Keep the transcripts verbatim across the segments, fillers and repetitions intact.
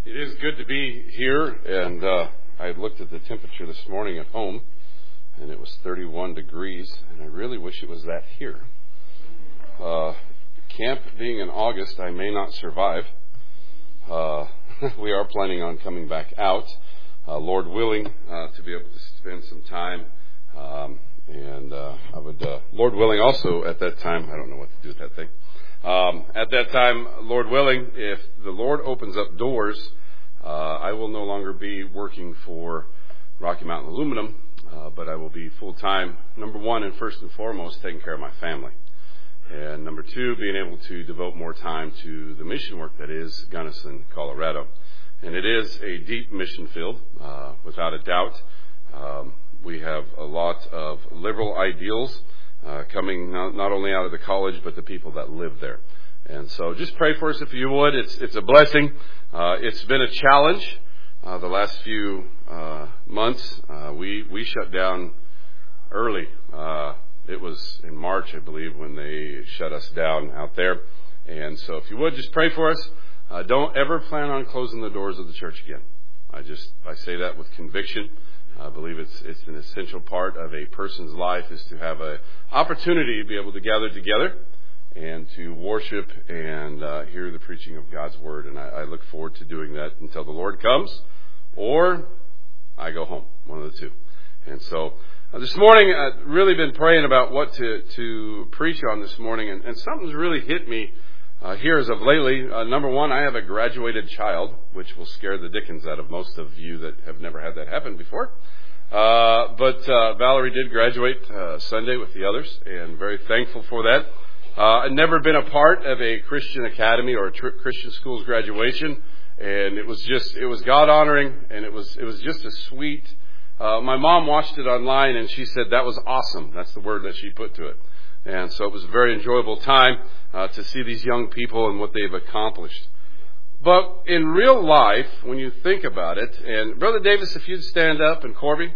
It is good to be here, and uh, I looked at the temperature this morning at home, and it was thirty-one degrees, and I really wish it was that here. Uh, camp being in August, I may not survive. Uh, we are planning on coming back out, uh, Lord willing, uh, to be able to spend some time. Um, and uh, I would, uh, Lord willing, also at that time, I don't know what to do with that thing. Um, at that time, Lord willing, if the Lord opens up doors, uh, I will no longer be working for Rocky Mountain Aluminum, uh, but I will be full-time, number one and first and foremost, taking care of my family. And number two, being able to devote more time to the mission work that is Gunnison, Colorado. And it is a deep mission field, uh, without a doubt. Um, we have a lot of liberal ideals Uh, coming not, not only out of the college, but the people that live there. And so just pray for us if you would. It's it's a blessing. Uh, it's been a challenge uh, the last few uh, months. Uh, we, we shut down early. Uh, it was in March, I believe, when they shut us down out there. And so if you would, just pray for us. Uh, don't ever plan on closing the doors of the church again. I just I say that with conviction. I believe it's it's an essential part of a person's life is to have an opportunity to be able to gather together and to worship and uh, hear the preaching of God's Word. And I, I look forward to doing that until the Lord comes or I go home, one of the two. And so uh, this morning I've really been praying about what to, to preach on this morning. And, and something's really hit me uh, here as of lately. Uh, number one, I have a graduated child, which will scare the dickens out of most of you that have never had that happen before. Uh, but uh, Valerie did graduate uh, Sunday with the others, and very thankful for that. Uh, I've never been a part of a Christian academy or a tr- Christian school's graduation, and it was just it was God honoring, and it was it was just a sweet. Uh, my mom watched it online, and she said that was awesome. That's the word that she put to it, and so it was a very enjoyable time uh, to see these young people and what they've accomplished. But in real life, when you think about it, and Brother Davis, if you'd stand up, and Corby,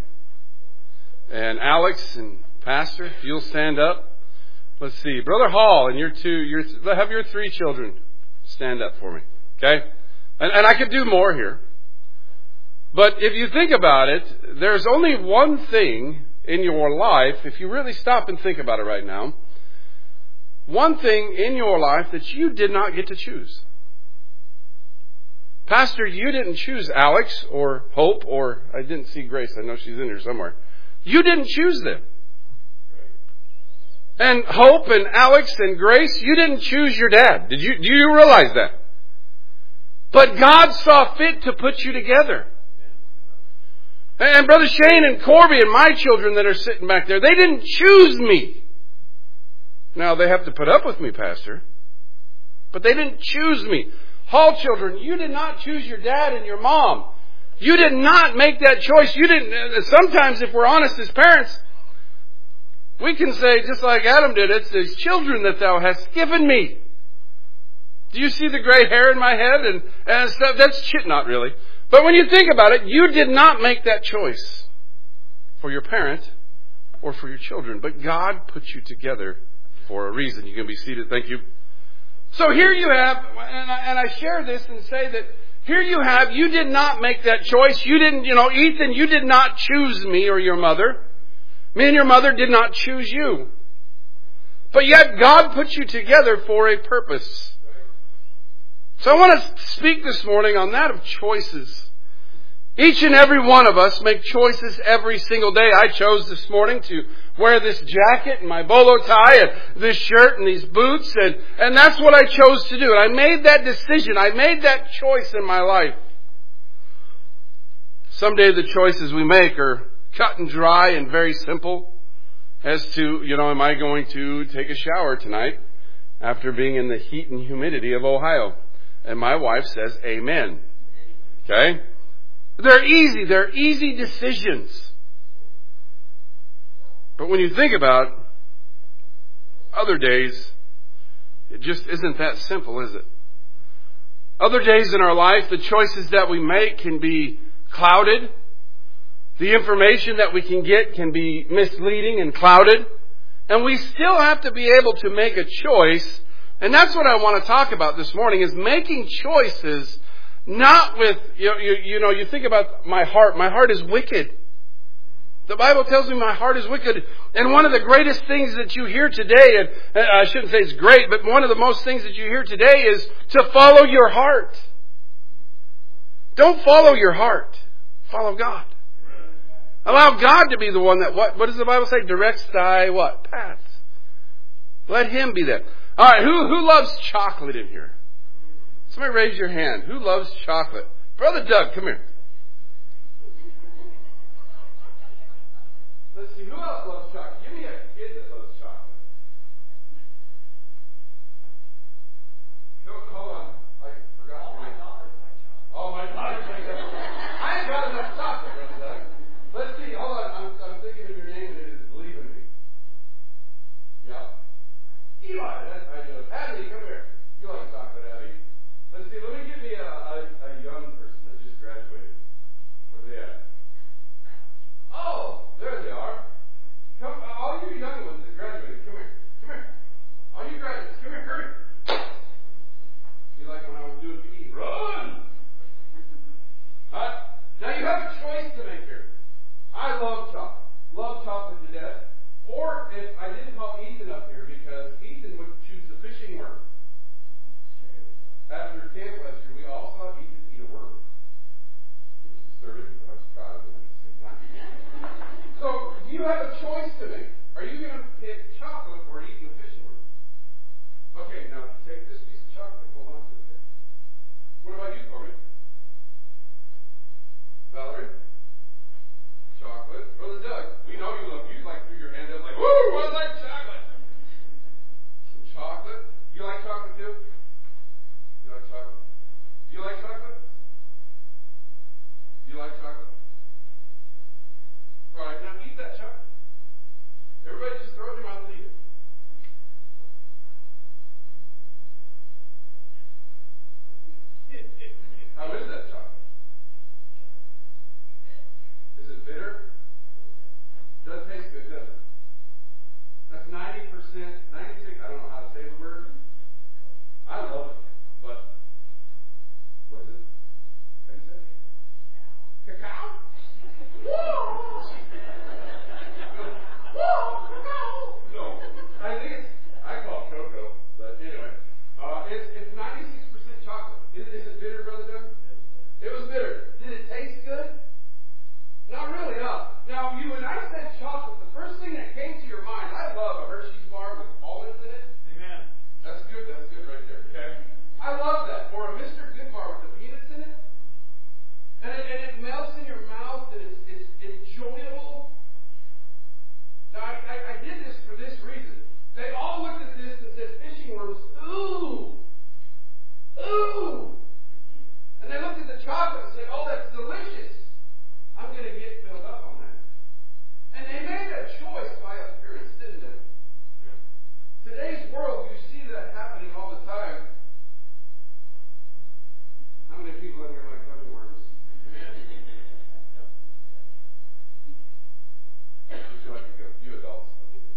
and Alex and Pastor, if you'll stand up. Let's see, Brother Hall and your two, your have your three children stand up for me, okay? And, and I could do more here. But if you think about it, there's only one thing in your life, if you really stop and think about it right now, one thing in your life that you did not get to choose. Pastor, you didn't choose Alex or Hope or I didn't see Grace. I know she's in here somewhere. You didn't choose them. And Hope and Alex and Grace, you didn't choose your dad. Did you? Do you realize that? But God saw fit to put you together. And Brother Shane and Corby and my children that are sitting back there, they didn't choose me. Now they have to put up with me, Pastor. But they didn't choose me. Hall children, you did not choose your dad and your mom. You did not make that choice. You didn't. Sometimes, if we're honest as parents, we can say, just like Adam did, it's these children that thou hast given me. Do you see the gray hair in my head? And, and stuff? That's shit, not really. But when you think about it, you did not make that choice for your parent or for your children. But God put you together for a reason. You can be seated. Thank you. So here you have, and I, and I share this and say that here you have, you did not make that choice. You didn't, you know, Ethan, you did not choose me or your mother. Me and your mother did not choose you. But yet God put you together for a purpose. So I want to speak this morning on that of choices. Each and every one of us make choices every single day. I chose this morning to wear this jacket and my bolo tie and this shirt and these boots. And, and that's what I chose to do. And I made that decision. I made that choice in my life. Someday the choices we make are cut and dry and very simple as to, you know, am I going to take a shower tonight after being in the heat and humidity of Ohio? And my wife says, amen. Okay? They're easy. They're easy decisions. But when you think about other days, it just isn't that simple, is it? Other days in our life, the choices that we make can be clouded. The information that we can get can be misleading and clouded. And we still have to be able to make a choice. And that's what I want to talk about this morning, is making choices Not with, you know, you, you know, you think about my heart. My heart is wicked. The Bible tells me my heart is wicked. And one of the greatest things that you hear today, and I shouldn't say it's great, but one of the most things that you hear today is to follow your heart. Don't follow your heart. Follow God. Allow God to be the one that, what, what does the Bible say? Directs thy what? Paths. Let Him be that. All right, who, who loves chocolate in here? Somebody raise your hand. Who loves chocolate? Brother Doug, come here. Let's see, who else loves chocolate? Give me a kid that loves chocolate. Hold on. I forgot. All my daughters like chocolate. All my daughters like chocolate. I ain't got enough chocolate, Brother Doug. Let's see. Hold on. I'm, I'm thinking of your name and it is leaving me. Yeah. Eli. That's I do. Abby, come here. You like chocolate, Abby. Let's see. Let me give me a, a, a young person that just graduated. Where are they at? Oh, there they are. Come, all you young ones that graduated, come here. Come here. All you graduates, come here. Hurry. You like when I was doing P E. Run! Huh? Now you have a choice to make here. I love chocolate. Love chocolate to death. Or if I didn't call Ethan up here because Ethan would choose the fishing worm. After camp last year, we all saw Ethan eat a worm. It was disturbing, but I was proud of him at the same time. So you have a choice to make. Are you going to pick chocolate or eating the fishing worm? Okay, now take this piece of chocolate and hold on to it. What about you, Corbin? Valerie? Chocolate. Brother Doug, we know you love you like threw your hand up like, woo, I like chocolate. Some chocolate. You like chocolate too? You like chocolate? Do you like chocolate? Do you like chocolate? All right, now eat that chocolate. Everybody just throw it in your mouth and eat it. How is that chocolate? Is it bitter? It does taste good, doesn't it? That's ninety percent, ninety-six, I don't know how to say the word. I love it, but what is it? What do you say? Cacao? Whoa! Whoa! Cacao! No, I think it's, I call it cocoa, but anyway. Uh, it's it's ninety-six percent chocolate. Is, is it bitter, Brother Doug? It was bitter. Did it taste good? Not really, no. Now, you and I said chocolate, the first thing that came to your mind, I love a Hershey's bar with almonds in it. Amen. That's good, that's good right there, okay? I love that. Or a Mister Good bar with the peanuts in it. And it, and it melts in your mouth and it's, it's enjoyable. Now, I, I, I did this for this reason. They all looked at this and said, fishing worms, ooh, ooh. And they looked at the chocolate and said, oh, that's delicious. I'm going to get filled up on that. And they made a choice by appearance, didn't they? Today's world, you see that happening all the time. How many people in here like gummy worms? You like to go, you adults.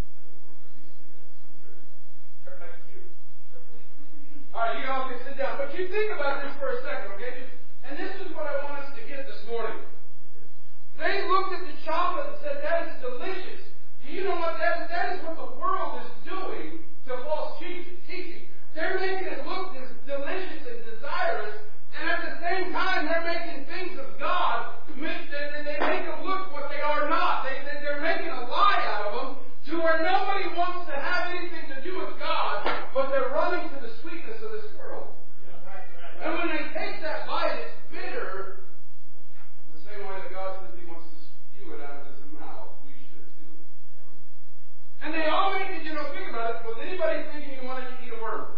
They're like cute. All right, you all can sit down. But you think about this for a second, okay? And this is what I want us to get this morning. They looked at the chocolate and said, that is delicious. Do you know what that is? That is what the world is doing to false teaching. They're making it look as delicious and desirous, and at the same time, they're making things of God, they make them look what they are not. They, they're making a lie out of them to where nobody wants to have anything to do with God, but they're running to the sweetness of this world. And when they take that bite, it's bitter. The same way that God says He wants to spew it out of His mouth, we should too. And they all make it, you know, think about it. Was anybody thinking you wanted to eat a worm?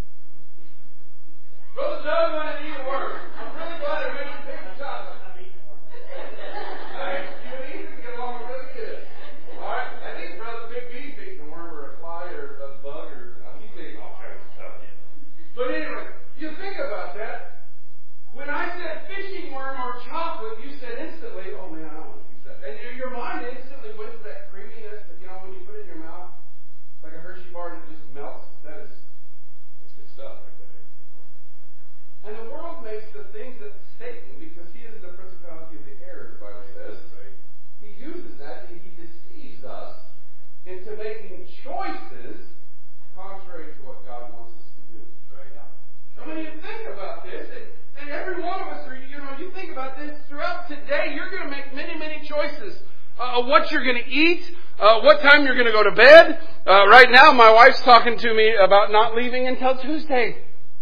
Brother Doug wanted to eat a worm. I'm really glad I made you pick the chocolate. Hey, you and Ethan get along really good. All right, I think Brother Big B's eating a worm or a fly or a bug or uh, he's eating all kinds of stuff. But anyway, you think about that. When I said fishing worm or chocolate, you said instantly, oh man, I don't want to use that. And your mind instantly went to that creaminess that, you know, when you put it in your mouth, like a Hershey bar and it just melts. That is, that's good stuff right there. And the world makes the things that every one of us are, you know, you think about this, throughout today, you're going to make many, many choices. Uh, what you're going to eat, uh, what time you're going to go to bed. Uh, right now, my wife's talking to me about not leaving until Tuesday.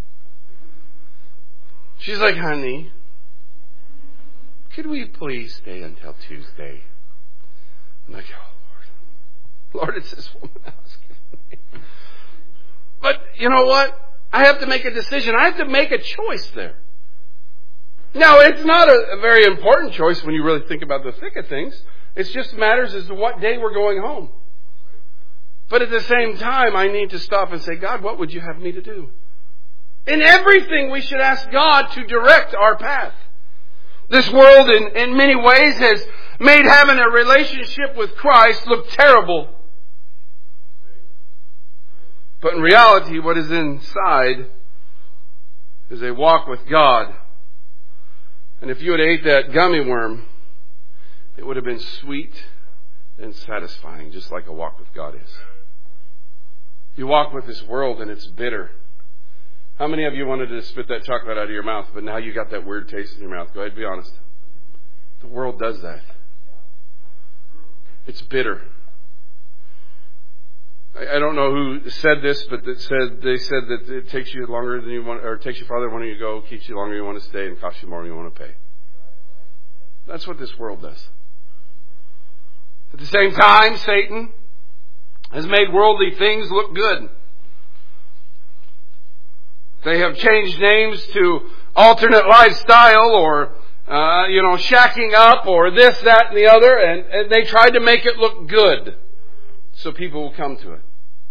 She's like, honey, could we please stay until Tuesday? I'm like, oh, Lord. Lord, it's this woman asking me. But you know what? I have to make a decision. I have to make a choice there. Now, it's not a, a very important choice when you really think about the thick of things. It just matters as to what day we're going home. But at the same time, I need to stop and say, God, what would you have me to do? In everything, we should ask God to direct our path. This world, in, in many ways, has made having a relationship with Christ look terrible. But in reality, what is inside is a walk with God. And if you had ate that gummy worm, it would have been sweet and satisfying, just like a walk with God is. You walk with this world and it's bitter. How many of you wanted to spit that chocolate out of your mouth, but now you got that weird taste in your mouth? Go ahead, be honest. The world does that. It's bitter. I, I don't know who said this, but that said they said that it takes you longer than you want, or it takes you farther than you go, keeps you longer than you want to stay, and costs you more than you want to pay. That's what this world does. At the same time, Satan has made worldly things look good. They have changed names to alternate lifestyle or, uh, you know, shacking up or this, that, and the other. And, and they tried to make it look good so people will come to it.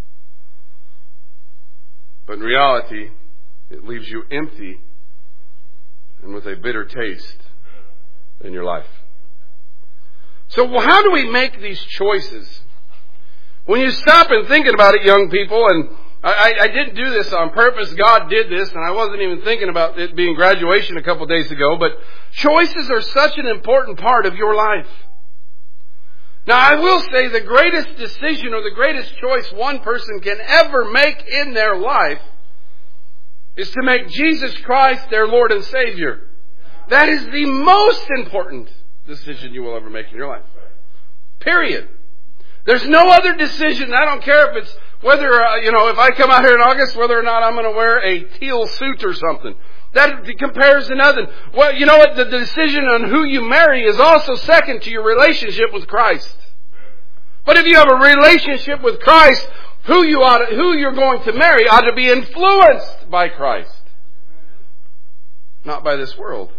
But in reality, it leaves you empty and with a bitter taste in your life. So how do we make these choices? When you stop and thinking about it, young people, and I, I didn't do this on purpose. God did this, and I wasn't even thinking about it being graduation a couple days ago. But choices are such an important part of your life. Now, I will say the greatest decision or the greatest choice one person can ever make in their life is to make Jesus Christ their Lord and Savior. That is the most important decision you will ever make in your life. Period. There's no other decision. I don't care if it's whether, uh, you know, if I come out here in August, whether or not I'm going to wear a teal suit or something. That compares to nothing. Well, you know what? The decision on who you marry is also second to your relationship with Christ. But if you have a relationship with Christ, who you ought to, who you're going to marry ought to be influenced by Christ, not by this world.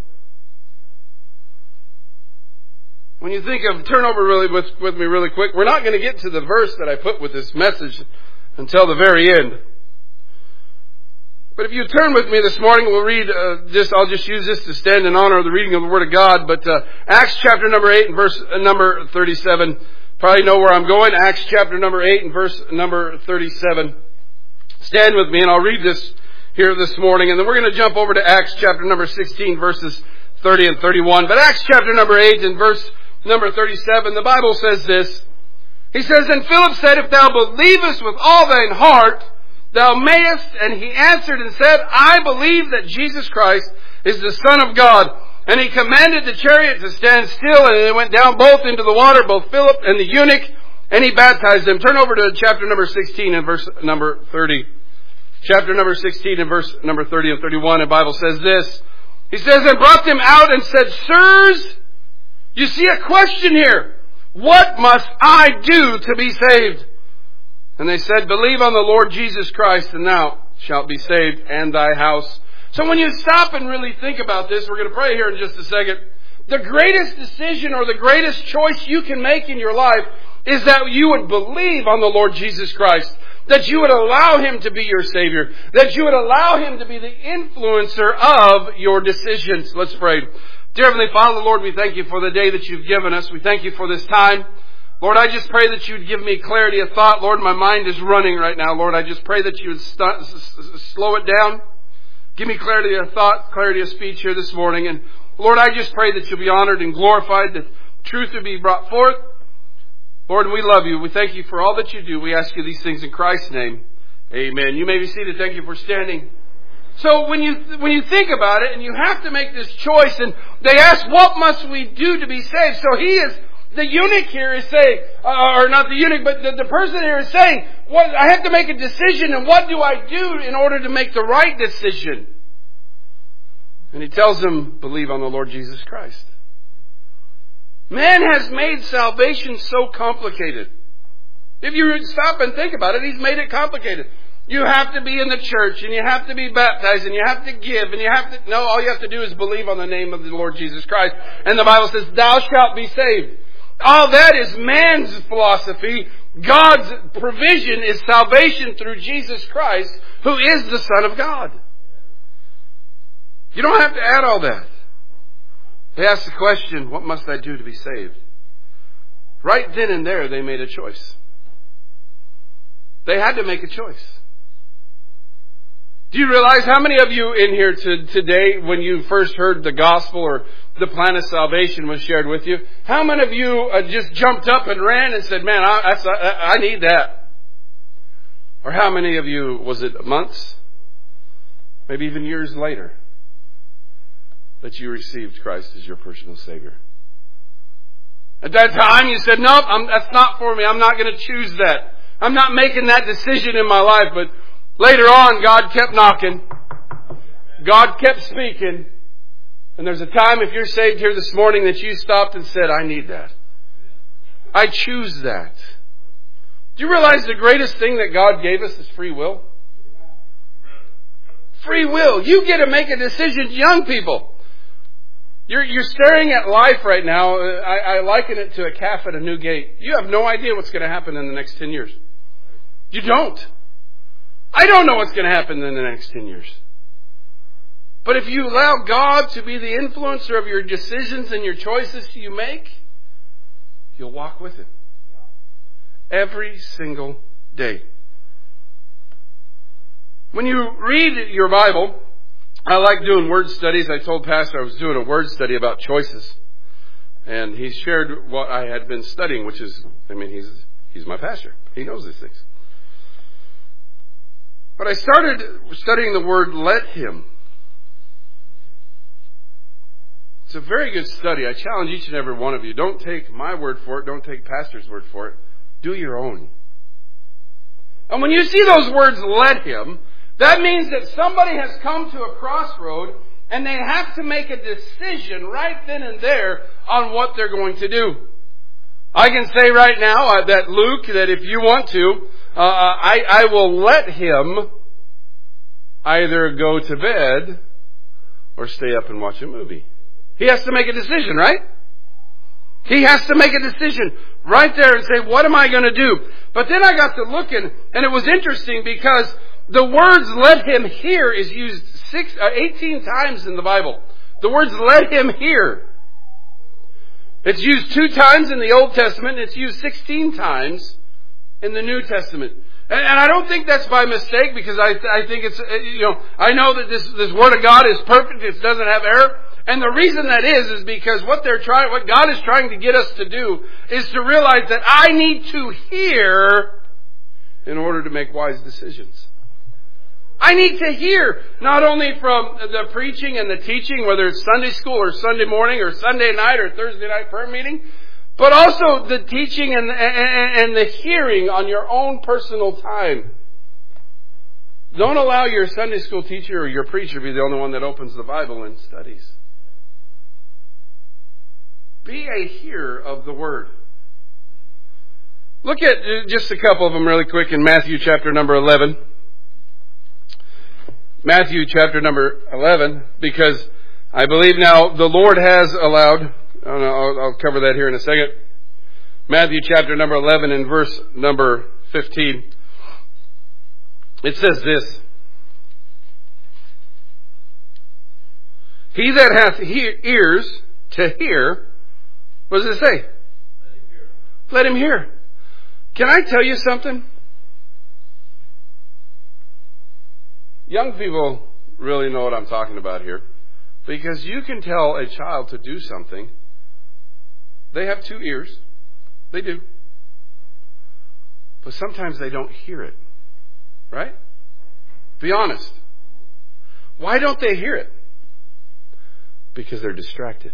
When you think of, turn over really with, with me really quick. We're not going to get to the verse that I put with this message until the very end. But if you turn with me this morning, we'll read, uh, just, I'll just use this to stand in honor of the reading of the Word of God. But uh, Acts chapter number eight and verse uh, number thirty-seven. Probably know where I'm going. Acts chapter number eight and verse number thirty-seven. Stand with me and I'll read this here this morning. And then we're going to jump over to Acts chapter number sixteen, verses thirty and thirty-one. But Acts chapter number eight and verse number thirty-seven, the Bible says this. He says, And Philip said, If thou believest with all thine heart, thou mayest. And he answered and said, I believe that Jesus Christ is the Son of God. And he commanded the chariot to stand still, and they went down both into the water, both Philip and the eunuch, and he baptized them. Turn over to chapter number sixteen and verse number thirty. Chapter number sixteen and verse number thirty and thirty-one, the Bible says this. He says, And brought them out and said, Sirs, you see a question here. What must I do to be saved? And they said, Believe on the Lord Jesus Christ, and thou shalt be saved, and thy house. So when you stop and really think about this, we're going to pray here in just a second. The greatest decision or the greatest choice you can make in your life is that you would believe on the Lord Jesus Christ. That you would allow Him to be your Savior. That you would allow Him to be the influencer of your decisions. Let's pray. Dear Heavenly Father, Lord, we thank you for the day that you've given us. We thank you for this time. Lord, I just pray that you'd give me clarity of thought. Lord, my mind is running right now. Lord, I just pray that you would st- slow it down. Give me clarity of thought, clarity of speech here this morning. And Lord, I just pray that you'll be honored and glorified, that truth will be brought forth. Lord, we love you. We thank you for all that you do. We ask you these things in Christ's name. Amen. You may be seated. Thank you for standing. So when you when you think about it, and you have to make this choice, and they ask, what must we do to be saved? So he is, the eunuch here is saying, uh, or not the eunuch, but the, the person here is saying, what, I have to make a decision, and what do I do in order to make the right decision? And he tells them, believe on the Lord Jesus Christ. Man has made salvation so complicated. If you stop and think about it, he's made it complicated. You have to be in the church, and you have to be baptized, and you have to give, and you have to... No, all you have to do is believe on the name of the Lord Jesus Christ. And the Bible says, thou shalt be saved. All that is man's philosophy. God's provision is salvation through Jesus Christ, who is the Son of God. You don't have to add all that. They asked the question, what must I do to be saved? Right then and there, they made a choice. They had to make a choice. Do you realize how many of you in here to, today, when you first heard the gospel or the plan of salvation was shared with you, how many of you uh, just jumped up and ran and said, man, I, I, I need that? Or how many of you, was it months, maybe even years later, that you received Christ as your personal Savior? At that time you said, nope, I'm, that's not for me. I'm not going to choose that. I'm not making that decision in my life. But later on, God kept knocking. God kept speaking. And there's a time, if you're saved here this morning, that you stopped and said, I need that. I choose that. Do you realize the greatest thing that God gave us is free will? Free will. You get to make a decision, young people. You're, you're staring at life right now. I, I liken it to a calf at a new gate. You have no idea what's going to happen in the next ten years. You don't. I don't know what's going to happen in the next ten years. But if you allow God to be the influencer of your decisions and your choices you make, you'll walk with Him. Every single day. When you read your Bible, I like doing word studies. I told Pastor I was doing a word study about choices. And he shared what I had been studying, which is, I mean, he's he's my pastor. He knows these things. But I started studying the word let him. It's a very good study. I challenge each and every one of you. Don't take my word for it. Don't take Pastor's word for it. Do your own. And when you see those words, let him, that means that somebody has come to a crossroad and they have to make a decision right then and there on what they're going to do. I can say right now uh, that Luke, that if you want to, uh, I, I will let him either go to bed or stay up and watch a movie. He has to make a decision, right? He has to make a decision right there and say, what am I going to do? But then I got to looking, and it was interesting because the words let him hear is used six, uh, eighteen times in the Bible. The words let him hear. It's used two times in the Old Testament, and it's used sixteen times in the New Testament. And, and I don't think that's by mistake, because I, I think it's, you know, I know that this, this Word of God is perfect. It doesn't have error. And the reason that is, is because what they're trying, what God is trying to get us to do is to realize that I need to hear in order to make wise decisions. I need to hear not only from the preaching and the teaching, whether it's Sunday school or Sunday morning or Sunday night or Thursday night prayer meeting, but also the teaching and, and, and the hearing on your own personal time. Don't allow your Sunday school teacher or your preacher to be the only one that opens the Bible and studies. Be a hearer of the Word. Look at just a couple of them really quick in Matthew chapter number eleven. Matthew chapter number eleven, because I believe now the Lord has allowed, I'll, I'll cover that here in a second. Matthew chapter number eleven and verse number fifteen. It says this. He that hath he- ears to hear, what does it say? Let him hear. Let him hear. Can I tell you something? Young people really know what I'm talking about here. Because you can tell a child to do something. They have two ears. They do. But sometimes they don't hear it. Right? Be honest. Why don't they hear it? Because they're distracted.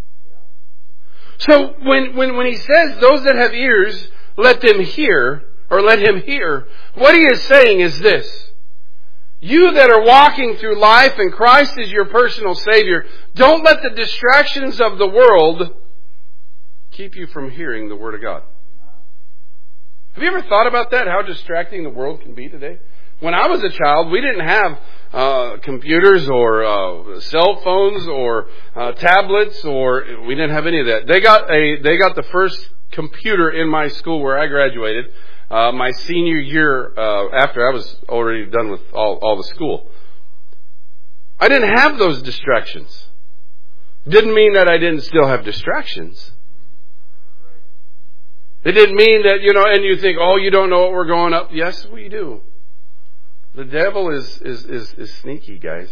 So when, when, when he says, those that have ears, let them hear, or let him hear, what he is saying is this. You that are walking through life and Christ is your personal Savior, don't let the distractions of the world keep you from hearing the Word of God. Have you ever thought about that, how distracting the world can be today? When I was a child, we didn't have uh, computers or uh, cell phones or uh, tablets, or we didn't have any of that. They got a they got the first computer in my school where I graduated, uh, my senior year uh, after I was already done with all, all the school. I didn't have those distractions. Didn't mean that I didn't still have distractions. It didn't mean that, you know, and you think, oh, you don't know what we're going up. Yes, we do. The devil is, is, is, is sneaky, guys.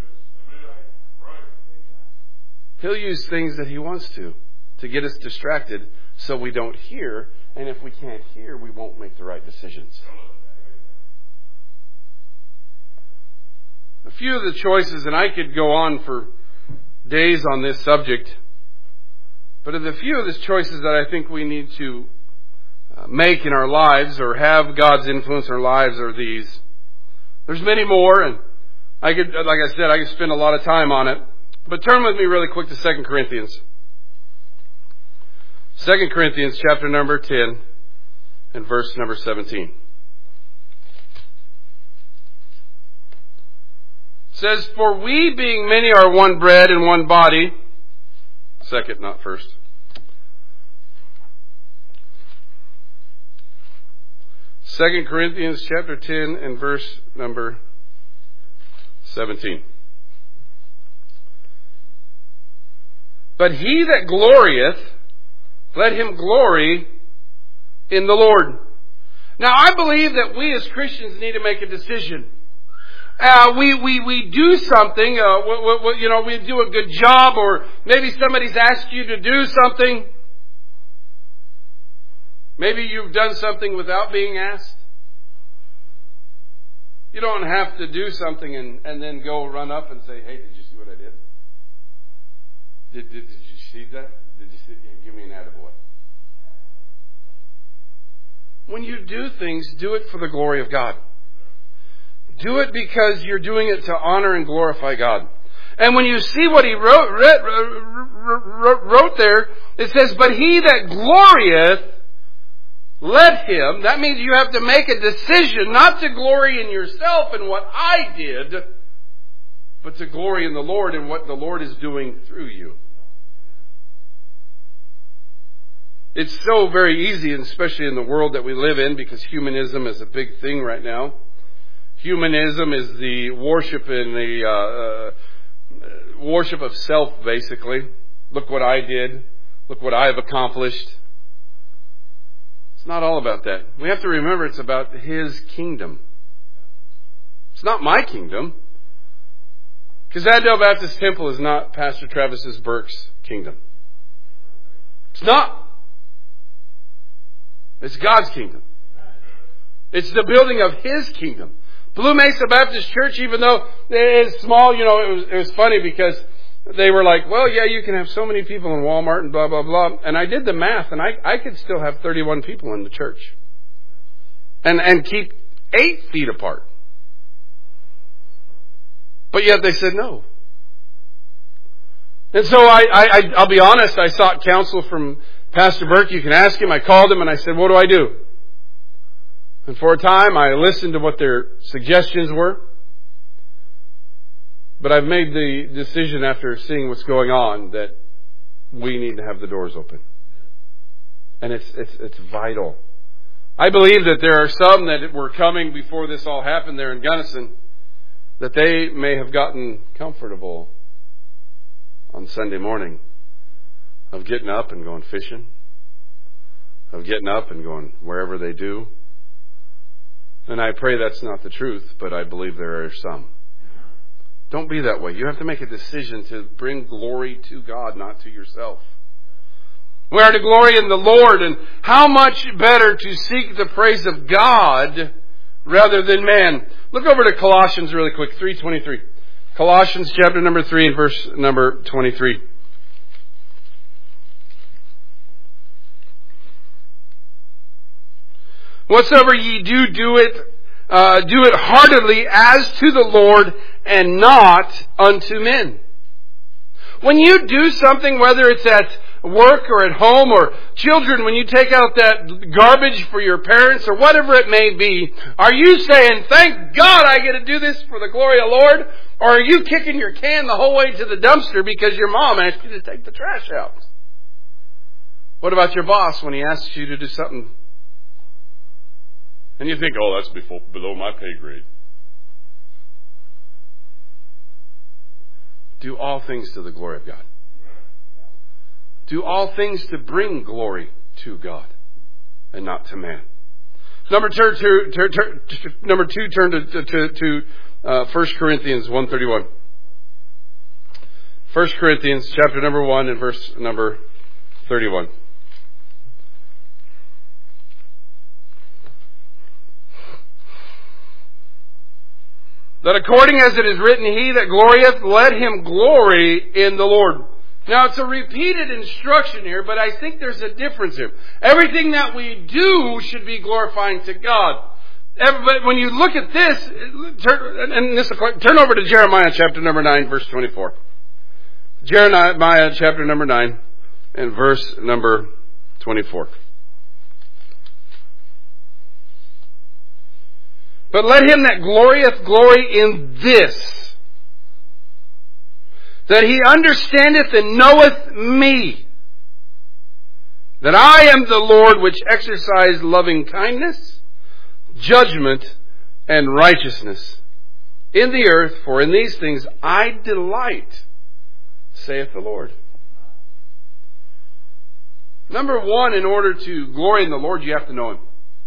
He'll use things that he wants to, to get us distracted so we don't hear. And if we can't hear, we won't make the right decisions. A few of the choices, and I could go on for days on this subject, but of the few of the choices that I think we need to make in our lives or have God's influence in our lives are these. There's many more, and I could, like I said, I could spend a lot of time on it. But turn with me really quick to Second Corinthians. Second Corinthians chapter number ten and verse number seventeen. It says, for we being many are one bread and one body. Second, not first. Second Corinthians chapter ten and verse number seventeen. But he that glorieth, let him glory in the Lord. Now I believe that we as Christians need to make a decision. Uh, we, we, we do something, uh, we, we, you know, we do a good job, or maybe somebody's asked you to do something. Maybe you've done something without being asked. You don't have to do something and, and then go run up and say, hey, did you see what I did? Did, did, did you see that? Did you see? Give me an attaboy. When you do things, do it for the glory of God. Do it because you're doing it to honor and glorify God. And when you see what he wrote, read, wrote there, it says, but he that glorieth, let him. That means you have to make a decision not to glory in yourself and what I did, but to glory in the Lord and what the Lord is doing through you. It's so very easy, and especially in the world that we live in, because humanism is a big thing right now. Humanism is the worship in the uh, uh, worship of self, basically. Look what I did. Look what I've accomplished. It's not all about that. We have to remember it's about His kingdom. It's not my kingdom. Kazandale Baptist Temple is not Pastor Travis's Burke's kingdom. It's not. It's God's kingdom. It's the building of His kingdom. Blue Mesa Baptist Church, even though it is small, you know, it was, it was funny because they were like, well, yeah, you can have so many people in Walmart and blah, blah, blah. And I did the math, and I, I could still have thirty-one people in the church. And, and keep eight feet apart. But yet they said no. And so I, I, I'll be honest, I sought counsel from Pastor Burke. You can ask him. I called him and I said, what do I do? And for a time, I listened to what their suggestions were. But I've made the decision after seeing what's going on that we need to have the doors open. And it's, it's, it's vital. I believe that there are some that were coming before this all happened there in Gunnison, that they may have gotten comfortable on Sunday morning of getting up and going fishing, of getting up and going wherever they do. And I pray that's not the truth, but I believe there are some. Don't be that way. You have to make a decision to bring glory to God, not to yourself. We are to glory in the Lord, and how much better to seek the praise of God rather than man. Look over to Colossians really quick, three twenty-three. Colossians chapter number three and verse number twenty-three. Whatsoever ye do, do it, uh, do it heartily as to the Lord and not unto men. When you do something, whether it's at work or at home, or children, when you take out that garbage for your parents or whatever it may be, are you saying, thank God I get to do this for the glory of the Lord? Or are you kicking your can the whole way to the dumpster because your mom asked you to take the trash out? What about your boss when he asks you to do something and you think, oh, that's below my pay grade? Do all things to the glory of God. Do all things to bring glory to God and not to man. Number two, two, two, two, number two turn to, to, to uh, First Corinthians one thirty-one. First Corinthians chapter number one and verse number thirty-one. That according as it is written, he that glorieth, let him glory in the Lord. Now, it's a repeated instruction here, but I think there's a difference here. Everything that we do should be glorifying to God. But when you look at this, turn, and this, turn over to Jeremiah chapter number nine, verse twenty-four. Jeremiah chapter number nine and verse number twenty-four. But let him that glorieth glory in this, that he understandeth and knoweth me, that I am the Lord which exercise loving kindness, judgment, and righteousness in the earth, for in these things I delight, saith the Lord. Number one, in order to glory in the Lord, you have to know Him.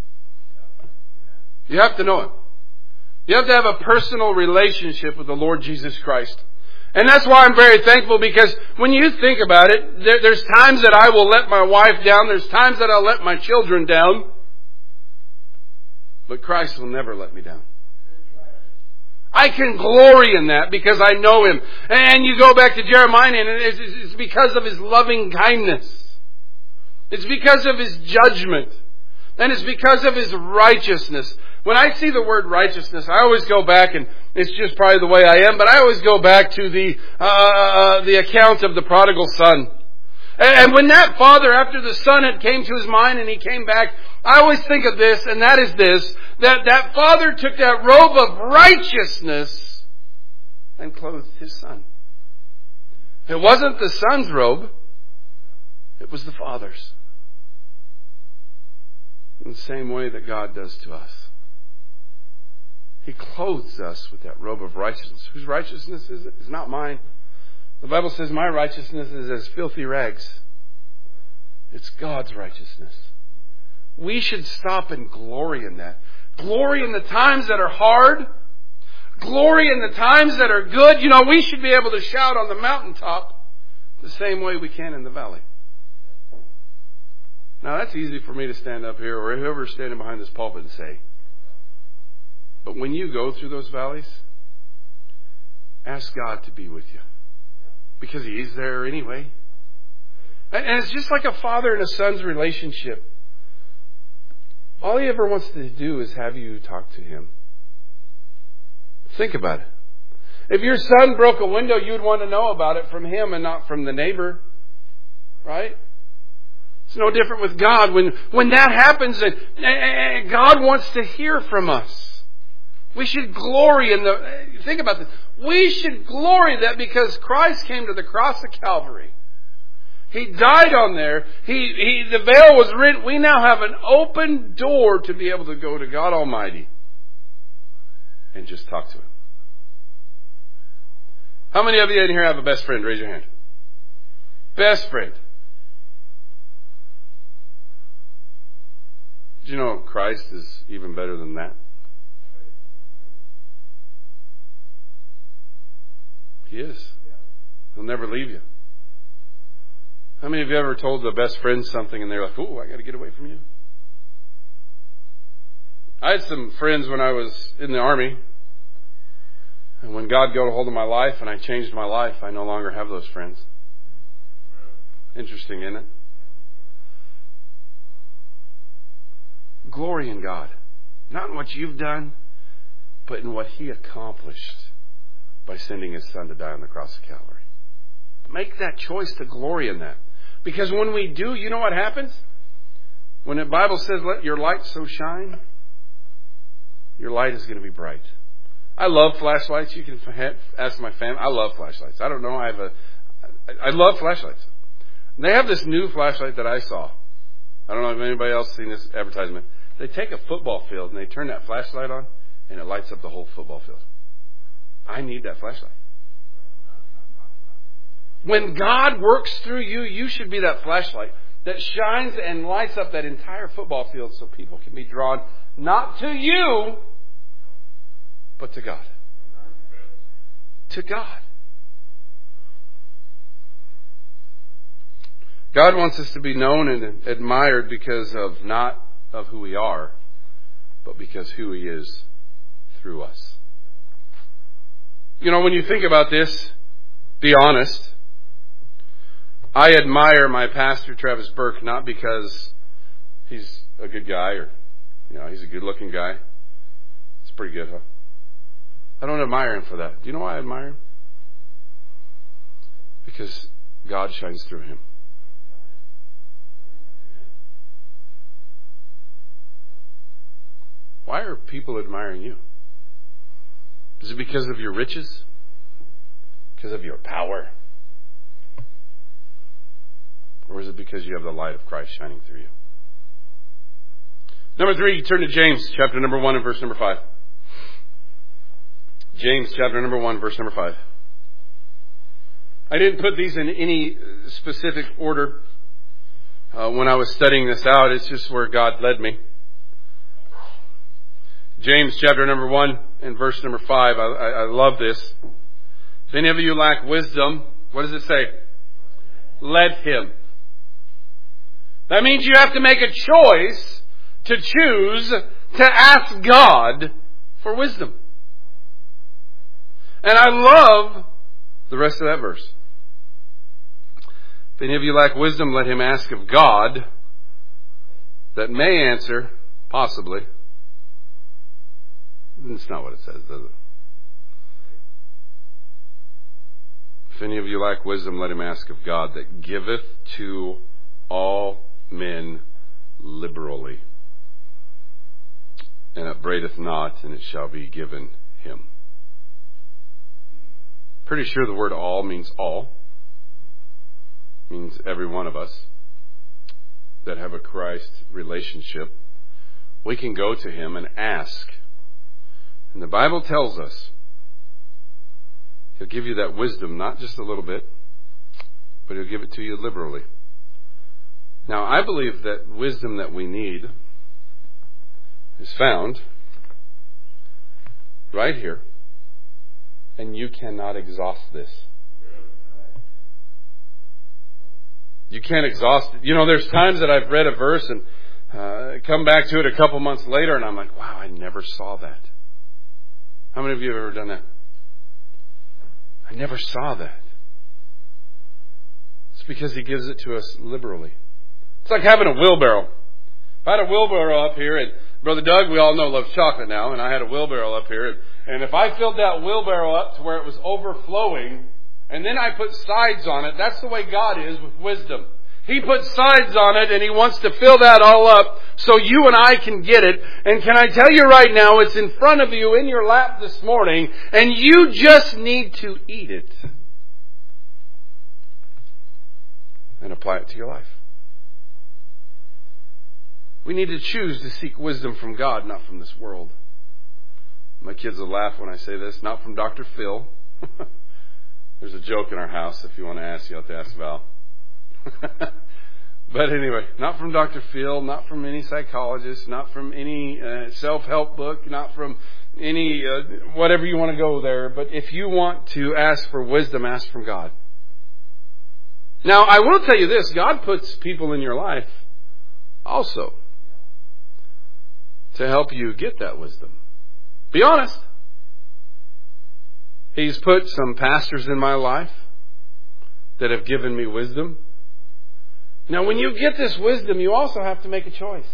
You have to know Him. You have to have a personal relationship with the Lord Jesus Christ. And that's why I'm very thankful, because when you think about it, there, there's times that I will let my wife down. There's times that I'll let my children down. But Christ will never let me down. I can glory in that because I know Him. And you go back to Jeremiah, and it's, it's because of His loving kindness. It's because of His judgment. And it's because of His righteousness. When I see the word righteousness, I always go back, and it's just probably the way I am, but I always go back to the uh, the account of the prodigal son. And when that father, after the son had came to his mind and he came back, I always think of this, and that is this, that that father took that robe of righteousness and clothed his son. It wasn't the son's robe, it was the father's. In the same way that God does to us. He clothes us with that robe of righteousness. Whose righteousness is it? It's not mine. The Bible says my righteousness is as filthy rags. It's God's righteousness. We should stop and glory in that. Glory in the times that are hard. Glory in the times that are good. You know, we should be able to shout on the mountaintop the same way we can in the valley. Now, that's easy for me to stand up here, or whoever's standing behind this pulpit, and say. But when you go through those valleys, ask God to be with you. Because He is there anyway. And it's just like a father and a son's relationship. All He ever wants to do is have you talk to Him. Think about it. If your son broke a window, you'd want to know about it from him and not from the neighbor. Right? It's no different with God. When when that happens, and God wants to hear from us. We should glory in the... Think about this. We should glory that because Christ came to the cross of Calvary. He died on there. He, he the veil was rent. We now have an open door to be able to go to God Almighty and just talk to Him. How many of you in here have a best friend? Raise your hand. Best friend. Did you know Christ is even better than that? He is. He'll never leave you. How many of you ever told the best friend something and they're like, "Oh, I got to get away from you"? I had some friends when I was in the Army. And when God got a hold of my life and I changed my life, I no longer have those friends. Interesting, isn't it? Glory in God. Not in what you've done, but in what He accomplished by sending His Son to die on the cross of Calvary. Make that choice to glory in that. Because when we do, you know what happens? When the Bible says, let your light so shine, your light is going to be bright. I love flashlights. You can ask my family. I love flashlights. I don't know. I have a. I love flashlights. They have this new flashlight that I saw. I don't know if anybody else has seen this advertisement. They take a football field and they turn that flashlight on and it lights up the whole football field. I need that flashlight. When God works through you, you should be that flashlight that shines and lights up that entire football field so people can be drawn not to you, but to God. To God. God wants us to be known and admired because of not of who we are, but because who He is through us. You know, when you think about this, be honest. I admire my pastor, Travis Burke, not because he's a good guy or, you know, he's a good-looking guy. It's pretty good, huh? I don't admire him for that. Do you know why I admire him? Because God shines through him. Why are people admiring you? Is it because of your riches? Because of your power? Or is it because you have the light of Christ shining through you? Number three, you turn to James, chapter number one and verse number five. James, chapter number one, verse number five. I didn't put these in any specific order uh, when I was studying this out. It's just where God led me. James, chapter number one and verse number five. I, I, I love this. If any of you lack wisdom, what does it say? Let him. That means you have to make a choice to choose to ask God for wisdom. And I love the rest of that verse. If any of you lack wisdom, let him ask of God, that may answer, possibly. That's not what it says, does it? If any of you lack wisdom, let him ask of God, that giveth to all men liberally, and upbraideth not, and it shall be given him. Pretty sure the word all means all. Means every one of us that have a Christ relationship. We can go to him and ask. And the Bible tells us he'll give you that wisdom, not just a little bit, but he'll give it to you liberally. Now, I believe that wisdom that we need is found right here. And you cannot exhaust this. You can't exhaust it. You know, there's times that I've read a verse and uh, come back to it a couple months later and I'm like, wow, I never saw that. How many of you have ever done that? I never saw that. It's because he gives it to us liberally. It's like having a wheelbarrow. If I had a wheelbarrow up here, and Brother Doug, we all know, loves chocolate now, and I had a wheelbarrow up here, and, and if I filled that wheelbarrow up to where it was overflowing, and then I put sides on it, that's the way God is with wisdom. He puts sides on it, and He wants to fill that all up so you and I can get it. And can I tell you right now, it's in front of you in your lap this morning, and you just need to eat it and apply it to your life. We need to choose to seek wisdom from God, not from this world. My kids will laugh when I say this. Not from Doctor Phil. There's a joke in our house. If you want to ask, you have to ask Val. But anyway, not from Doctor Phil, not from any psychologist, not from any uh, self-help book, not from any, uh, whatever you want to go there. But if you want to ask for wisdom, ask from God. Now, I will tell you this. God puts people in your life also to help you get that wisdom. Be honest. He's put some pastors in my life that have given me wisdom. Now, when you get this wisdom, you also have to make a choice.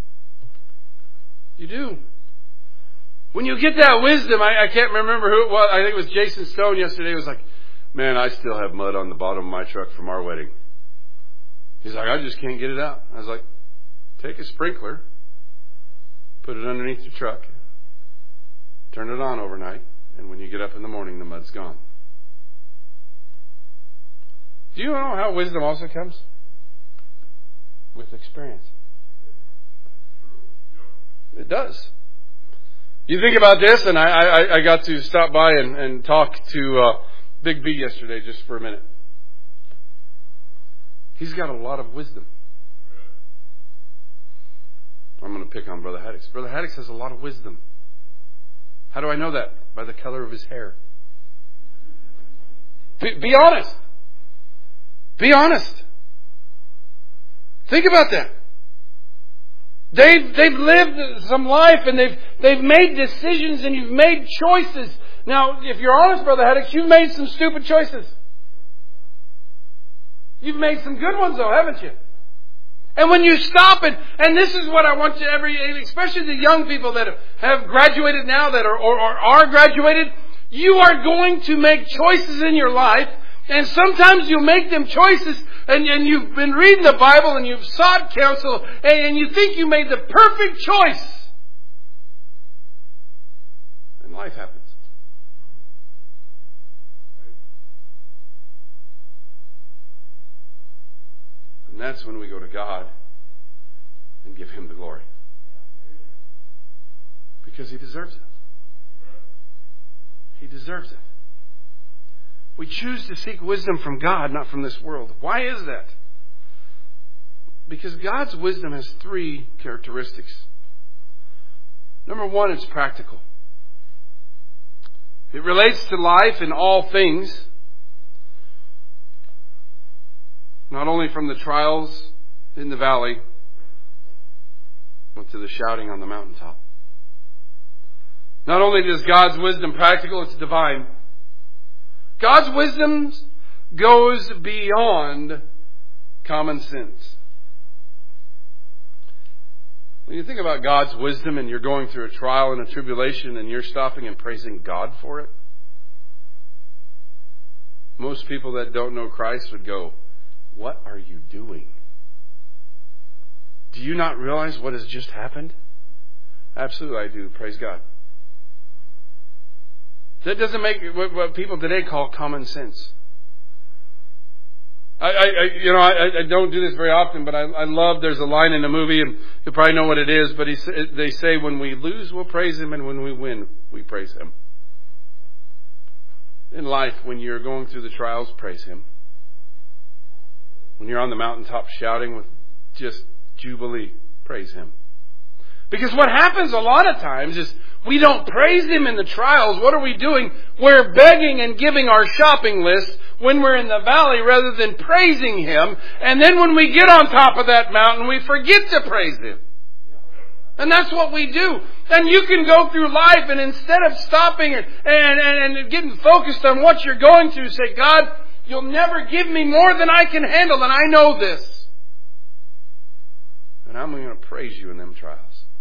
You do. When you get that wisdom, I, I can't remember who it was. I think it was Jason Stone yesterday. He was like, man, I still have mud on the bottom of my truck from our wedding. He's like, I just can't get it out. I was like, take a sprinkler, put it underneath your truck, turn it on overnight, and when you get up in the morning, the mud's gone. Do you know how wisdom also comes? With experience. It does. You think about this, and I, I, I got to stop by and, and talk to uh, Big B yesterday just for a minute. He's got a lot of wisdom. I'm going to pick on Brother Haddix. Brother Haddix has a lot of wisdom. How do I know that? By the color of his hair. Be, be honest. Be honest. Think about that. They've they've lived some life and they've they've made decisions and you've made choices. Now, if you're honest, Brother Haddix, you've made some stupid choices. You've made some good ones though, haven't you? And when you stop it, and this is what I want you every, especially the young people that have graduated now that are or, or are graduated, you are going to make choices in your life. And sometimes you make them choices and, and you've been reading the Bible and you've sought counsel and, and you think you made the perfect choice. And life happens. And that's when we go to God and give Him the glory. Because He deserves it. He deserves it. We choose to seek wisdom from God, not from this world. Why is that? Because God's wisdom has three characteristics. Number one, it's practical. It relates to life in all things. Not only from the trials in the valley, but to the shouting on the mountaintop. Not only is God's wisdom practical, it's divine. God's wisdom goes beyond common sense. When you think about God's wisdom and you're going through a trial and a tribulation and you're stopping and praising God for it, most people that don't know Christ would go, what are you doing? Do you not realize what has just happened? Absolutely, I do. Praise God. That doesn't make what, what people today call common sense. I, I, I you know, I, I don't do this very often, but I, I love. There's a line in the movie, and you probably know what it is. But he, they say, "When we lose, we'll praise Him, and when we win, we praise Him." In life, when you're going through the trials, praise Him. When you're on the mountaintop shouting with just jubilee, praise Him. Because what happens a lot of times is we don't praise Him in the trials. What are we doing? We're begging and giving our shopping list when we're in the valley rather than praising Him. And then when we get on top of that mountain, we forget to praise Him. And that's what we do. And you can go through life and instead of stopping and, and, and, and getting focused on what you're going through, say, God, You'll never give me more than I can handle, and I know this. And I'm going to praise You in them trials.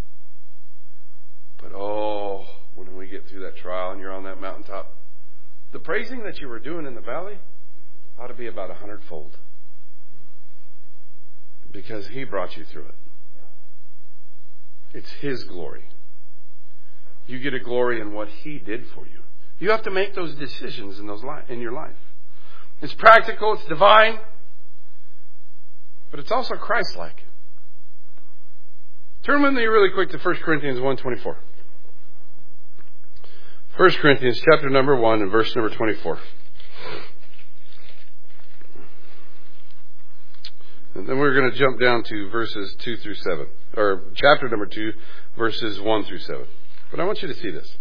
But oh, when we get through that trial and you're on that mountaintop, the praising that you were doing in the valley ought to be about a hundredfold. Because He brought you through it. It's His glory. You get a glory in what He did for you. You have to make those decisions in those li- in your life. It's practical, it's divine, but it's also Christ-like. Turn with me really quick to First Corinthians one twenty-four. First Corinthians chapter number one and verse number twenty-four. And then we're going to jump down to verses two through seven. Or chapter number two, verses one through seven. But I want you to see this.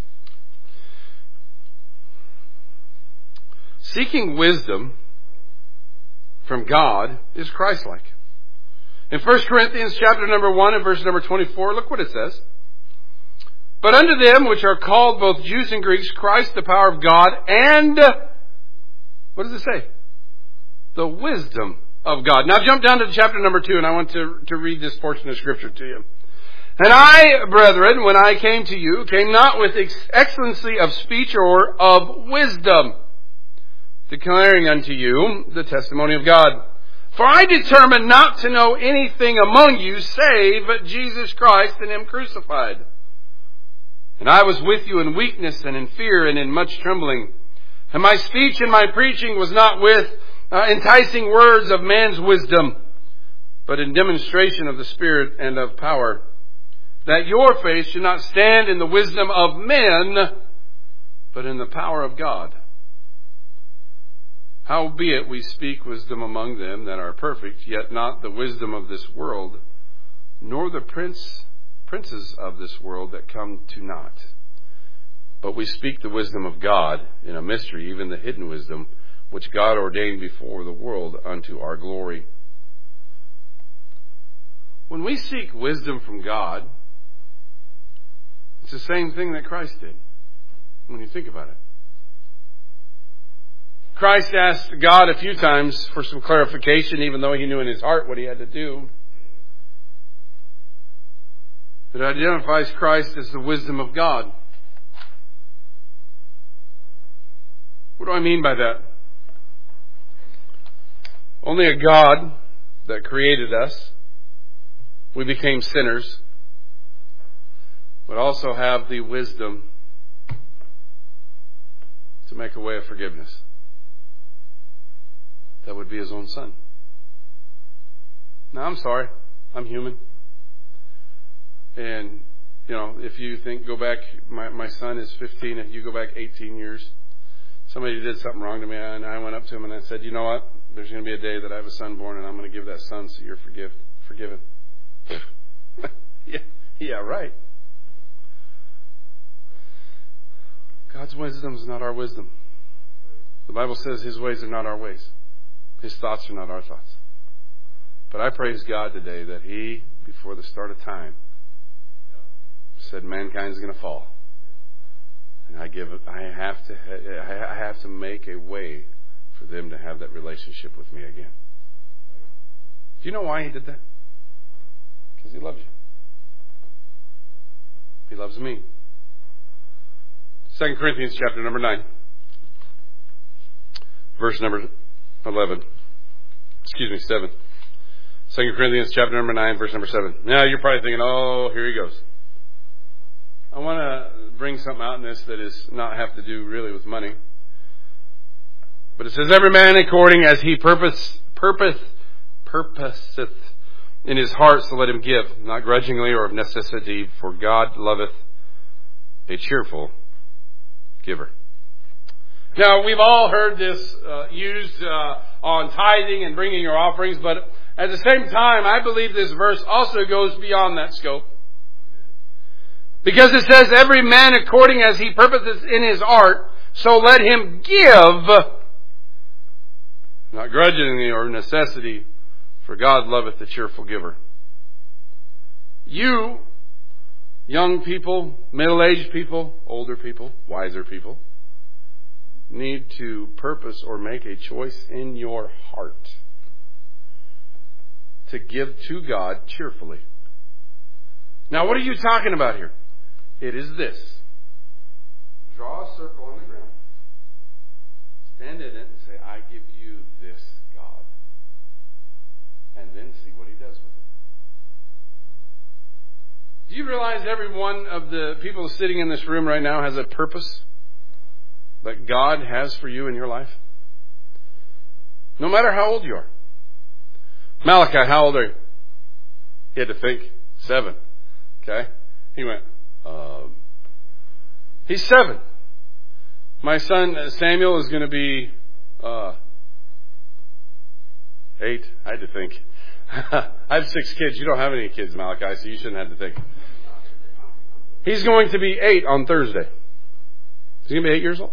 Seeking wisdom from God is Christ-like. In First Corinthians chapter number one and verse number twenty-four, look what it says. But unto them which are called both Jews and Greeks, Christ the power of God and, what does it say? The wisdom of God. Now jump down to chapter number two, and I want to, to read this portion of Scripture to you. And I, brethren, when I came to you, came not with ex- excellency of speech or of wisdom, declaring unto you the testimony of God. For I determined not to know anything among you save Jesus Christ and Him crucified. And I was with you in weakness and in fear and in much trembling. And my speech and my preaching was not with uh, enticing words of man's wisdom, but in demonstration of the Spirit and of power, that your faith should not stand in the wisdom of men, but in the power of God. Howbeit we speak wisdom among them that are perfect, yet not the wisdom of this world, nor the prince, princes of this world that come to naught. But we speak the wisdom of God in a mystery, even the hidden wisdom, which God ordained before the world unto our glory. When we seek wisdom from God, it's the same thing that Christ did, when you think about it. Christ asked God a few times for some clarification, even though He knew in His heart what He had to do. It identifies Christ as the wisdom of God. What do I mean by that? Only a God that created us, we became sinners, would also have the wisdom to make a way of forgiveness. That would be His own Son. Now, I'm sorry. I'm human. And, you know, if you think, go back, my, my son is fifteen, if you go back eighteen years, somebody did something wrong to me, and I went up to him and I said, you know what? There's going to be a day that I have a son born, and I'm going to give that son so you're forgive, forgiven. yeah, yeah, right. God's wisdom is not our wisdom. The Bible says His ways are not our ways. His thoughts are not our thoughts. But I praise God today that He, before the start of time, said mankind is going to fall. And I give, I have to, I have to make a way for them to have that relationship with me again. Do you know why He did that? Because He loves you. He loves me. Second Corinthians chapter number nine, verse number eleven. Excuse me, seven. Second Corinthians chapter number nine, verse number seven. Now you're probably thinking, oh, here he goes. I want to bring something out in this that is not have to do really with money. But it says, every man according as he purpose, purpose, purposeth in his heart, so let him give, not grudgingly or of necessity, for God loveth a cheerful giver. Now, we've all heard this uh, used uh, on tithing and bringing your offerings, but at the same time, I believe this verse also goes beyond that scope. Because it says, every man according as he purposeth in his heart, so let him give, not grudgingly or necessity, for God loveth the cheerful giver. You, young people, middle-aged people, older people, wiser people, need to purpose or make a choice in your heart to give to God cheerfully. Now, what are you talking about here? It is this. Draw a circle on the ground. Stand in it and say, I give you this, God. And then see what He does with it. Do you realize every one of the people sitting in this room right now has a purpose that God has for you in your life? No matter how old you are. Malachi, how old are you? He had to think. Seven. Okay? He went, um, he's seven. My son Samuel is going to be uh, eight. I had to think. I have six kids. You don't have any kids, Malachi, so you shouldn't have to think. He's going to be eight on Thursday. He's going to be eight years old.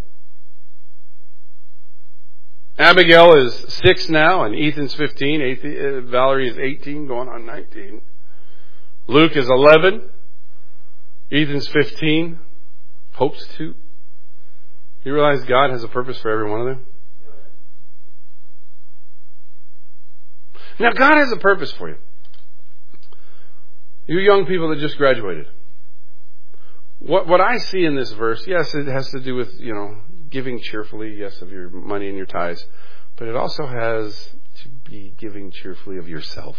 Abigail is six now, and Ethan's fifteen. Uh, Valerie is eighteen, going on nineteen. Luke is eleven. Ethan's fifteen. Hope's two. You realize God has a purpose for every one of them? Now, God has a purpose for you. You young people that just graduated. What what I see in this verse, yes, it has to do with, you know, giving cheerfully, yes, of your money and your tithes. But it also has to be giving cheerfully of yourself.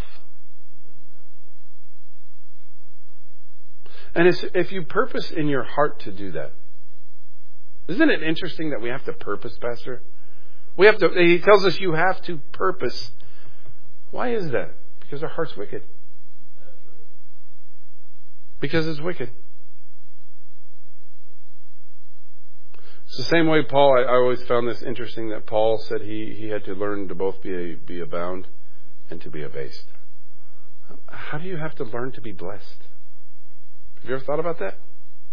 And it's, if you purpose in your heart to do that. Isn't it interesting that we have to purpose, Pastor? We have to. He tells us you have to purpose. Why is that? Because our heart's wicked. Because it's wicked. It's the same way Paul, I, I always found this interesting that Paul said he, he had to learn to both be a, be abound and to be abased. How do you have to learn to be blessed? Have you ever thought about that?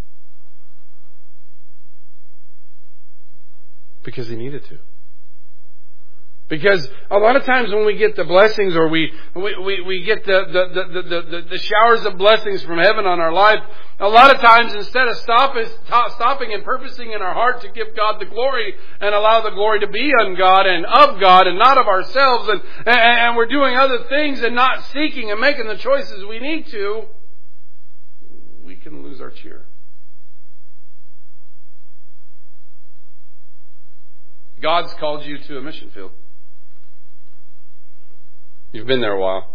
Because he needed to. Because a lot of times when we get the blessings or we we, we, we get the the, the, the, the the showers of blessings from heaven on our life, a lot of times instead of stop, stopping and purposing in our heart to give God the glory and allow the glory to be on God and of God and not of ourselves, and, and, and we're doing other things and not seeking and making the choices we need to, we can lose our cheer. God's called you to a mission field. You've been there a while.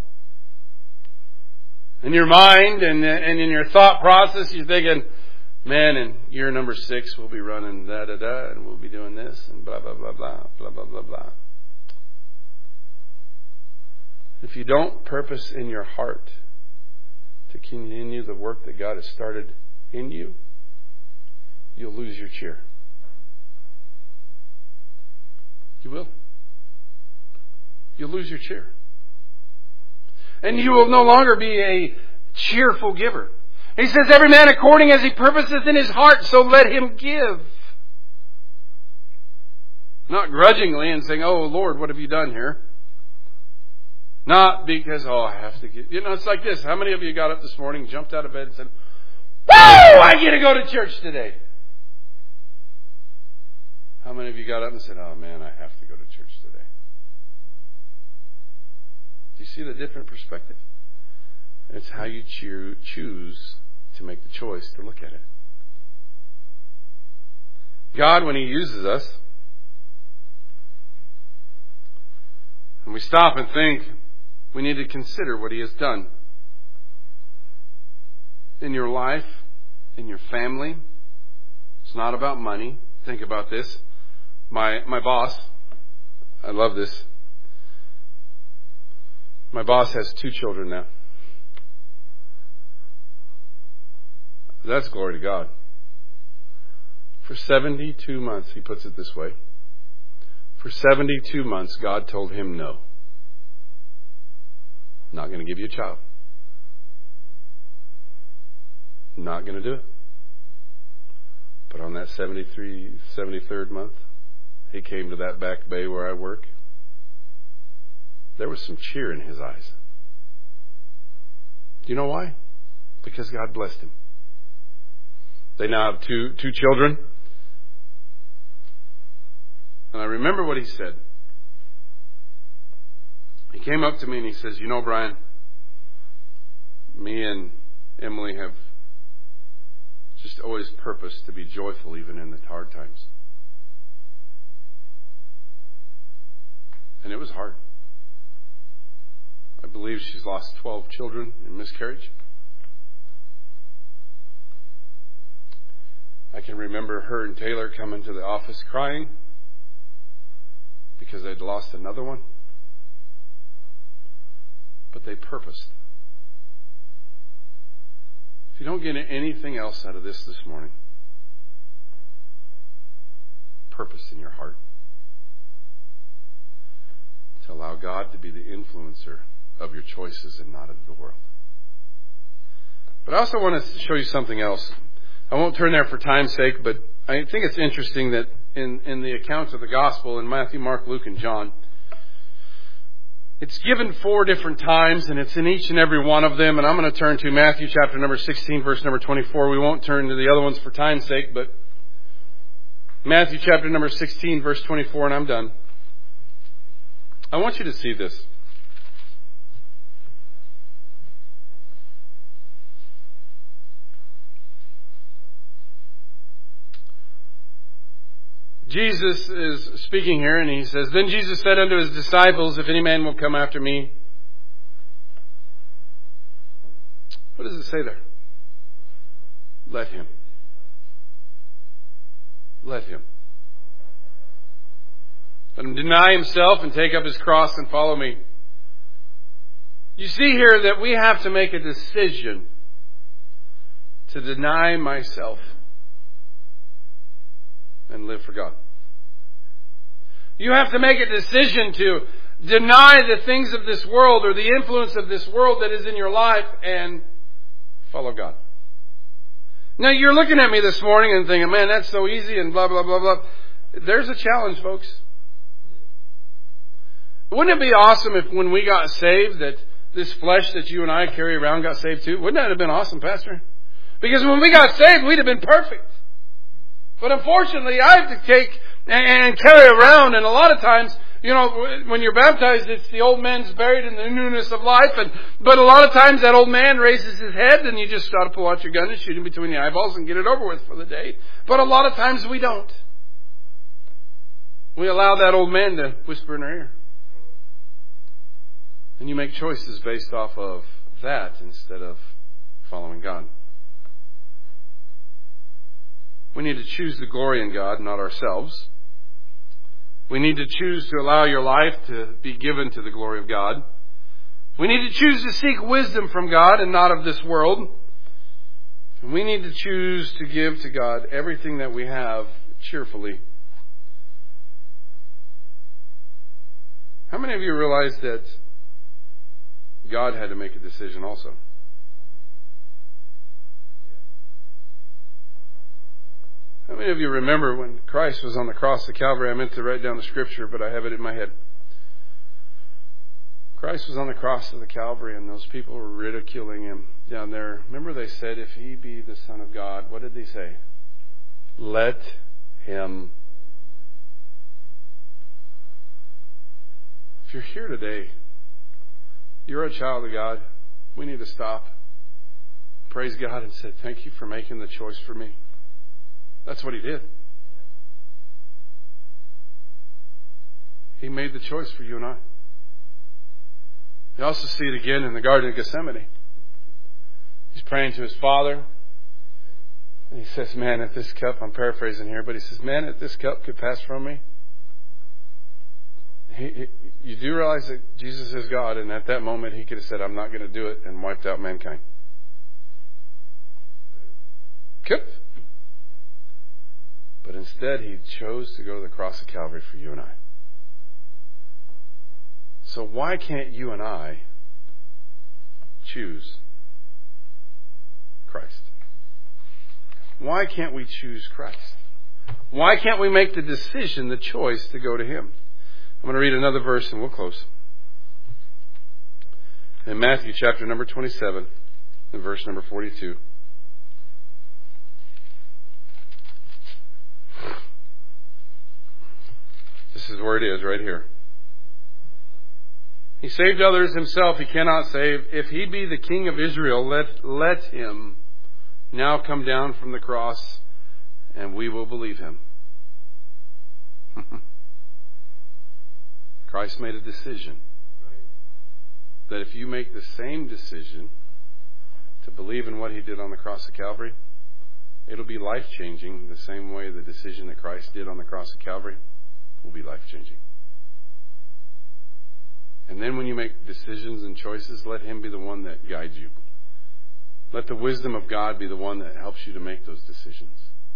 In your mind and and in your thought process, you're thinking, man, in year number six, we'll be running da da da, and we'll be doing this, and blah blah blah blah blah blah blah blah. If you don't purpose in your heart to continue the work that God has started in you, you'll lose your cheer. You will. You'll lose your cheer. And you will no longer be a cheerful giver. He says, every man according as he purposeth in his heart, so let him give. Not grudgingly and saying, oh Lord, what have you done here? Not because, oh, I have to give. You know, it's like this. How many of you got up this morning, jumped out of bed and said, woo, I get to go to church today? How many of you got up and said, oh man, I have to go to church today? Do you see the different perspective? It's how you choo- choose to make the choice to look at it. God, when He uses us, and we stop and think, we need to consider what He has done in your life, in your family. It's not about money. Think about this. My my boss, I love this. My boss has two children now. That's glory to God. For seventy-two months, he puts it this way. For seventy-two months, God told him no. Not going to give you a child. Not going to do it. But on that seventy-three, seventy-third month, he came to that back bay where I work. There was some cheer in his eyes. Do you know why? Because God blessed him. They now have two two children. And I remember what he said. He came up to me and he says, you know, Brian, me and Emily have just always purposed to be joyful even in the hard times. And it was hard. I believe she's lost twelve children in miscarriage. I can remember her and Taylor coming to the office crying because they'd lost another one. But they purposed. If you don't get anything else out of this this morning, purpose in your heart to allow God to be the influencer of your choices and not of the world. But I also want to show you something else. I won't turn there for time's sake, but I think it's interesting that in, in the accounts of the gospel in Matthew, Mark, Luke, and John, It's given four different times, and it's in each and every one of them. And I'm going to turn to Matthew chapter number sixteen, verse number twenty-four. We won't turn to the other ones for time's sake, but Matthew chapter number sixteen, verse twenty-four, and I'm done. I want you to see this. Jesus is speaking here, and he says, Then Jesus said unto his disciples, If any man will come after me. What does it say there? Let him. Let him. Let him deny himself and take up his cross and follow me. You see here that we have to make a decision to deny myself and live for God. You have to make a decision to deny the things of this world or the influence of this world that is in your life and follow God. Now you're looking at me this morning and thinking, man, that's so easy and blah, blah, blah, blah. There's a challenge, folks. Wouldn't it be awesome if when we got saved that this flesh that you and I carry around got saved too? Wouldn't that have been awesome, Pastor? Because when we got saved, we'd have been perfect. But unfortunately, I have to take and carry around, and a lot of times, you know, when you're baptized, it's the old man's buried in the newness of life, and but a lot of times that old man raises his head, and you just got to pull out your gun and shoot him between the eyeballs and get it over with for the day. But a lot of times we don't. We allow that old man to whisper in our ear. And you make choices based off of that instead of following God. We need to choose the glory in God, not ourselves. We need to choose to allow your life to be given to the glory of God. We need to choose to seek wisdom from God and not of this world. And we need to choose to give to God everything that we have cheerfully. How many of you realize that God had to make a decision also? How many of you remember when Christ was on the cross of Calvary? I meant to write down the scripture, but I have it in my head. Christ was on the cross of the Calvary, and those people were ridiculing him down there. Remember they said, if he be the Son of God, what did they say? Let him. If you're here today, you're a child of God, we need to stop, praise God, and say, thank you for making the choice for me. That's what he did. He made the choice for you and I. You also see it again in the Garden of Gethsemane. He's praying to his Father. And he says, man, if this cup, I'm paraphrasing here, but he says, man, if this cup could pass from me. He, he, you do realize that Jesus is God, and at that moment he could have said, I'm not going to do it, and wiped out mankind. Could. But instead, he chose to go to the cross of Calvary for you and I. So why can't you and I choose Christ? Why can't we choose Christ? Why can't we make the decision, the choice to go to him? I'm going to read another verse and we'll close. In Matthew chapter number twenty-seven, and verse number forty-two. This is where it is, right here. He saved others himself, he cannot save. If he be the King of Israel, let, let him now come down from the cross, and we will believe him. Christ made a decision that if you make the same decision to believe in what he did on the cross of Calvary, it'll be life-changing the same way the decision that Christ did on the cross of Calvary will be life-changing. And then when you make decisions and choices, let him be the one that guides you. Let the wisdom of God be the one that helps you to make those decisions.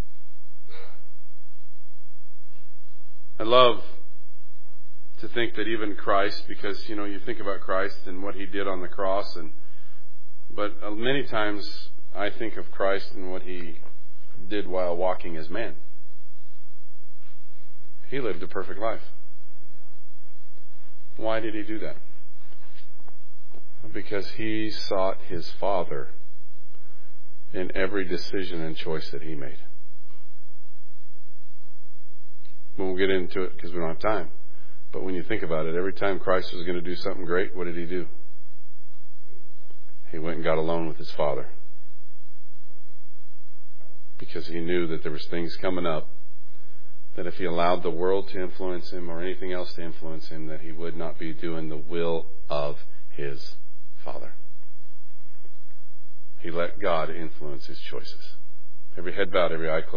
I love to think that even Christ, because, you know, you think about Christ and what he did on the cross, and but many times I think of Christ and what he did while walking as man. He lived a perfect life. Why did he do that? Because he sought his Father in every decision and choice that he made. We won't get into it because we don't have time. But when you think about it, every time Christ was going to do something great, what did he do? He went and got alone with his Father. Because he knew that there was things coming up that if he allowed the world to influence him or anything else to influence him, that he would not be doing the will of his Father. He let God influence his choices. Every head bowed, every eye closed.